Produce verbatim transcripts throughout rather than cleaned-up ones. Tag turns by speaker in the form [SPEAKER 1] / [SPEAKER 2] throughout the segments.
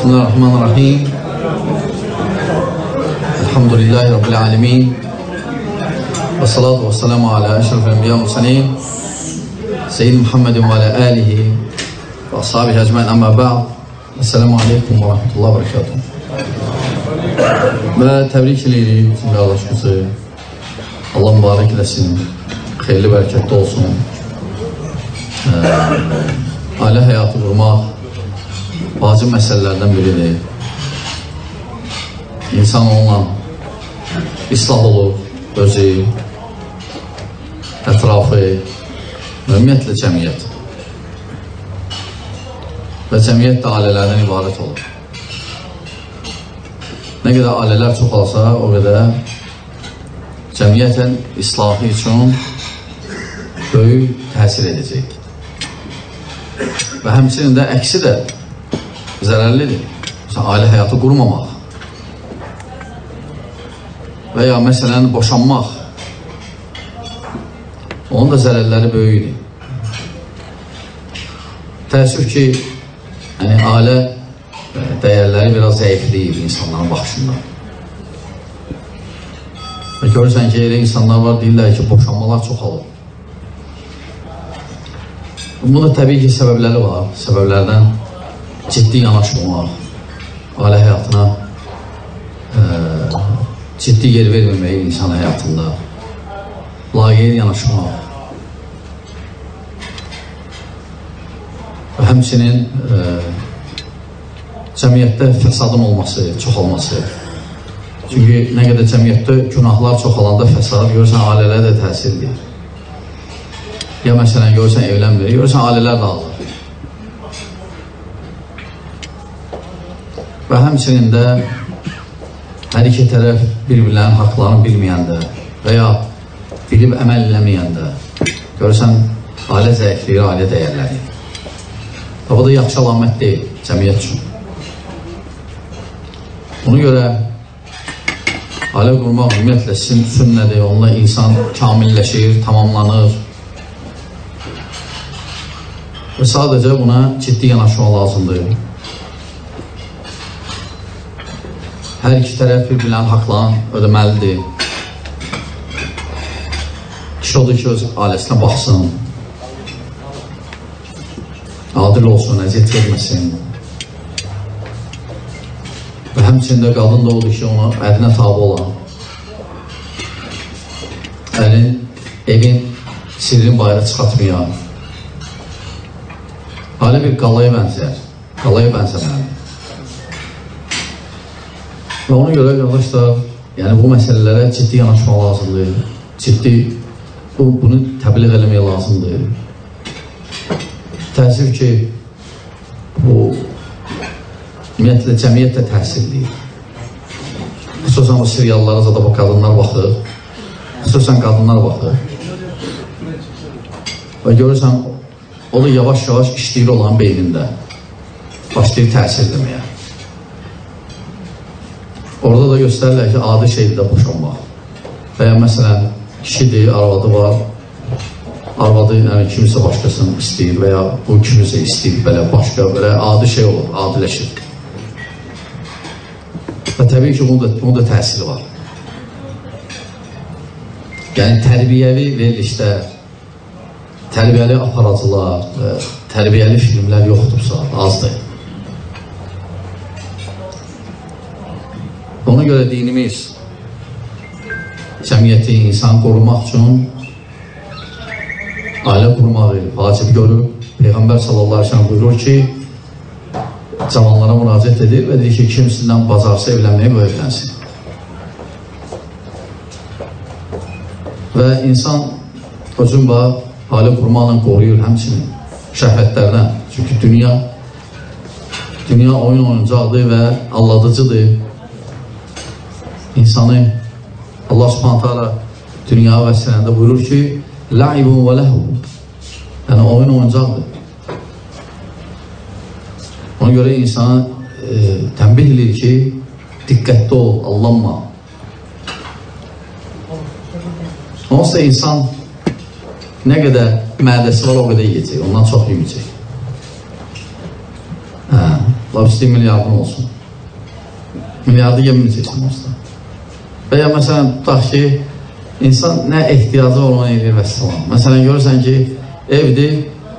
[SPEAKER 1] Bismillahirrahmanirrahim. Elhamdülillahi Rabbil alemin. Və salatu və selamu alə əşrafil enbiya və mursalin. Seyyid Muhammedin və alə alihi və ashabihi ecmaîn, amma ba'd. Esselamu aleykum və rahmetullahi və berekatuhu. Və təbrik edirik bizim qardaşımızı. Allah mübarək eləsin, xeyirli bərəkətli olsun. Ailə həyatı qurmaq vacib məsələlərdən biridir. İnsan onunla islah olur, özü, ətrafı, ümumiyyətlə cəmiyyət. Və cəmiyyət də ailələrdən ibarət olur. Nə qədər ailələr çoxalsa, o qədər cəmiyyətin islahı üçün böyük təsir edəcək. Və həmçinin də əksi də zərərlidir. Məsələn, ailə həyatı qurmamaq və ya məsələn, boşanmaq, onun da zərərləri böyükdir. Təəssüf ki, yəni, ailə dəyərləri biraz zəifliyir insanların baxışında. Və görürsən ki, elə insanlar var, deyirlər ki, boşanmalar çoxalır. Bunun təbii ki, səbəbləri var. Səbəblərdən ciddi yanaşmamaq, ailə həyatına e, ciddi yer verməmək insan həyatında, layiq yanaşmaq və həmçinin e, cəmiyyətdə fəsadın olması, çoxalması. Çünki nə qədər cəmiyyətdə günahlar çoxalanda fəsad, görürsən, ailələr də təsir edir. Ya məsələn, görürsən, evlənmir, görürsən, ailələr dağılır. Və həmçinin də hər iki tərəf bir-birlərin haqlarını bilməyəndə və ya bilib əməl eləməyəndə görürsən, ailə zəifliyir, ailə dəyərləri. Və bu da yaxşı əlamət deyil cəmiyyət üçün. Buna görə ailə qurmaq ümumiyyətlə sünnədir, onunla insan kamilləşir, tamamlanır və sadəcə buna ciddi yanaşmaq lazımdır. Hər iki tərəf bir-birlərin haqlarını ödəməlidir. Kişi odur ki, öz ailəsinə baxsın, adil olsun, əziyyət etməsin. Və həmçində qadın da odur ki, ona əlinə tabi olan, əlin, evin sirrin bayra çıxatmayan, ailə bir qalaya bənzər, qalaya bənzəməlidir. Və ona görə, qardaşlar, yəni bu məsələlərə ciddi yanaşmaq lazımdır, ciddi bu, bunu təbliğ eləmək lazımdır. Təəssüf ki, bu ümumiyyətlə cəmiyyət də təsirliyir. Xüsusən bu seriallara zada bu qadınlar baxır, xüsusən qadınlar baxır. Və görürsən, o da yavaş-yavaş işləyir olan beynində, başlayır təsir etməyə. Orada da göstərirlər ki, adi şeydir də boşanmaq. Və ya məsələn, kişidir, arvadı var, arvadı yəni, kimisə başqasını istəyir və ya bu kimisə istəyir, belə başqa, belə adi şey olur, adiləşir. Və təbii ki, bunun da, bunun da təsiri var. Yəni, tərbiyəvi verilişdə, tərbiyəli aparatlar, tərbiyəli filmlər yoxdursa, azdır. Ona görə dinimiz cəmiyyəti, insan qorumaq üçün ailə qurmağı vacib görür. Peyğəmbər sallallahu aleyhi ve sellem buyurur ki, cavanlara müraciət edir və deyir ki, kim sizdən bacarsa evlənməyə bu evlənsin. Və insan özün bax, ailə qurmaqla qoruyur həmçinin şəhvətlərdən. Çünki dünya dünya oyun oyuncaqdır və alladıcıdır. İnsanı Allah subhanahu ta'ala dünya və sənəndə buyurur ki, la'ibun və ləhu, yəni oyun oyuncaqdır. Ona görə insana e, tənbih edir ki, diqqətli ol, allanma. Onsuz da insan nə qədər mədəsi var, o qədər yiyəcək, ondan çox yiyəcək. Hə, labisliyi milyardın olsun. Milyardı yeməyəcəksin olsa. Və ya məsələn, tutaq ki, insan nə ehtiyacı olan edir və salam. Məsələn, görürsən ki, evdir,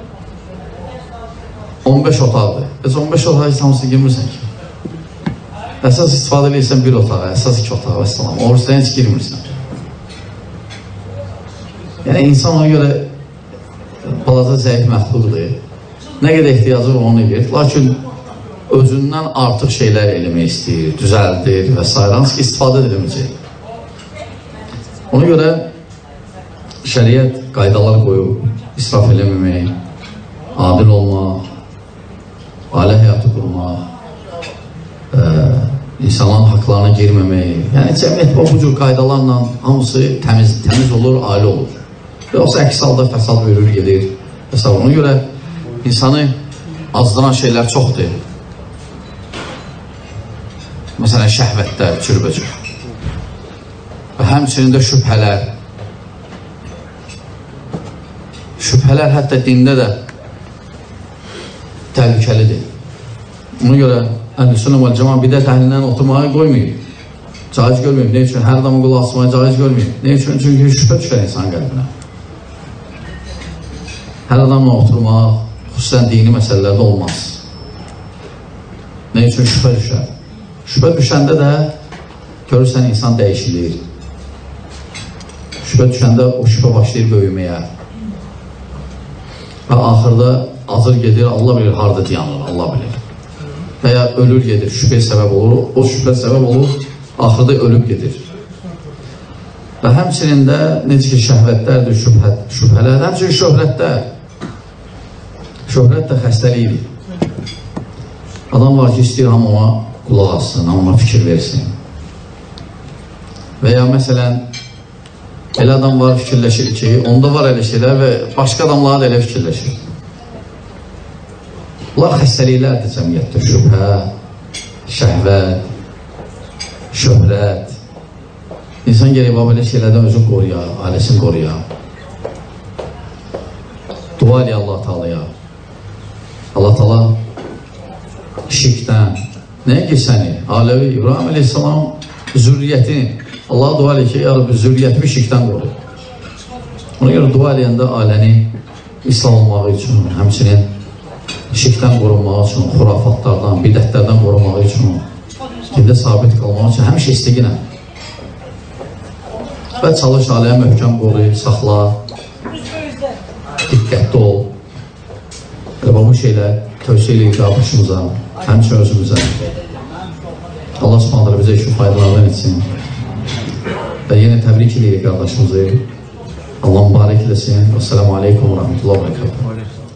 [SPEAKER 1] on beş otaqdır. Heç on beş otağı heç hamısı girmirsən ki. Əsas istifadə edirsən bir otağa, əsas iki otağa və salam. Oruçdan heç girmirsən. Yəni, insan ona görə balaca zəif məxluqdur. Nə qədər ehtiyacı var onu edir. Lakin özündən artıq şeylər eləmək istəyir, düzəldir və s. Hansı ki, istifadə edilməyəcək. Ona görə şəriət qaydalar qoyub, israf eləməmək, adil olmaq, ailə həyatı qurmaq, e, insanların haqlarına girməmək. Yəni, cəmiyyət bu cür qaydalarla hamısı təmiz, təmiz olur, ailə olur. Yoxsa əks halda fəsad bölür, gedir. Ona görə insanı azdıran şeylər çoxdur. Məsələn, şəhvətlər, cürbəcür. Və həmçinin də şübhələr. Şübhələr hətta dində də təhlükəlidir. Ona görə Əhl-i-Sünnə vəl-Cəmaət bidət əhlindən oturmağa qoymayıb. Caiz görməyib. Ne üçün? Hər adamı qulaq asmağa caiz görməyib. Ne üçün? Çünki şübhə düşər insan qəlbinə. Hər adamla oturmaq, xüsusən dini məsələlərdə olmaz. Ne üçün? Şübhə düşər. Şübhə düşəndə də görürsən insan dəyişilir. Şübhə düşəndə o şübhə başlayır böyüməyə. Və axırda azır gedir, Allah bilir, harada dayanır, Allah bilir. Və ya ölür gedir, şübhə səbəb olur, o şübhə səbəb olur, axırda ölüb gedir. Və həmçinin də necə ki, şəhvətlərdir, şübhə, şübhələr, həmçinin şöhrətlər. Şöhrət də xəstəlikdir. Adam var ki, istəyir, hamı ona qulaq assın, hamı ona fikir versin. Və ya məsələn, elə adam var, fikirləşir ki, onda var elə şeylər və başqa adamlara da elə fikirləşir. Bunlar xəstəliklərdir cəmiyyətdir. Şübhə, şəhvət, şöhrət. İnsan gerək belə şeylərdən özü qoruya, ailəsini qoruya. Dua eləyə Allah-u Teala'ya. Allah-u Teala şirkdən, nəyə ki səni? Aləvi İbrahim Aleyhisselam zürriyyətini, Allah dua eləyir ki, ya Rabbi, zürriyyətimi şirkdən qoru. Ona görə dua eləyəndə ailəni İslam olmağı üçün, həmçinin şirkdən qorunmağı üçün, xurafatlardan, bidətlərdən qorunmağı üçün, dində sabit qalmağı üçün həmişə istiqinə. Və çalış ailəyə möhkəm qoru, saxla, diqqətli ol. Və bu şeylər tövsiyə eləyir qardaşımıza, həmçinin özümüzə. Allah subhanətlə bizə işin faydalardan etsin. Və yenə təbrik edirik qardaşımızı. Allah mübarək eləsin. Əssəlamu aleykum və rəhmətullah və bərəkatuhu.